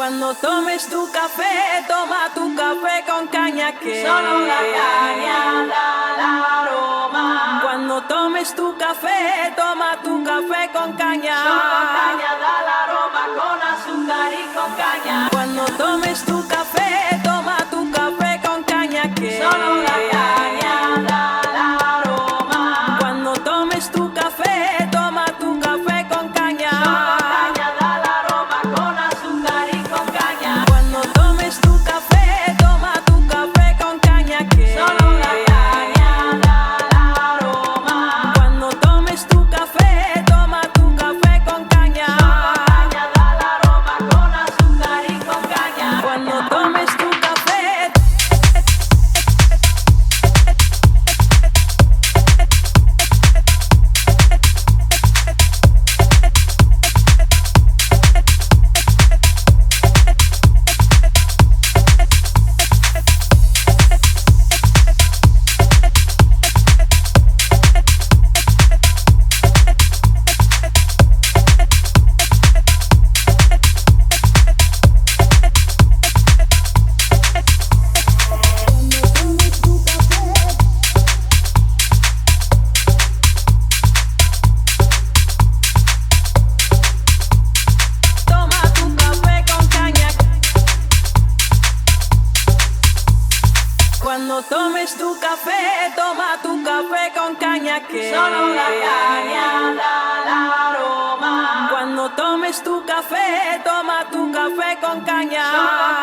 Cuando tomes tu café, toma tu café con caña que solo la caña da el aroma. Cuando tomes tu café, toma tu café con caña. Solo caña da el aroma, con azúcar y con caña. Cuando tomes tu café, toma tu café con caña que solo la caña da el aroma. Cuando tomes tu café, toma tu café con caña. Solo caña da el aroma, con azúcar y con caña. Cuando tomes tu café, toma tu café con caña que solo la caña da el aroma. Cuando tomes tu café, toma tu café con caña. Solo caña da el aroma, con azúcar y con caña. Cuando tomes tu café, toma tu café con caña. Cuando tomes tu café, toma tu café con caña que solo la caña da el aroma. Cuando tomes tu café, toma tu café con caña. Solo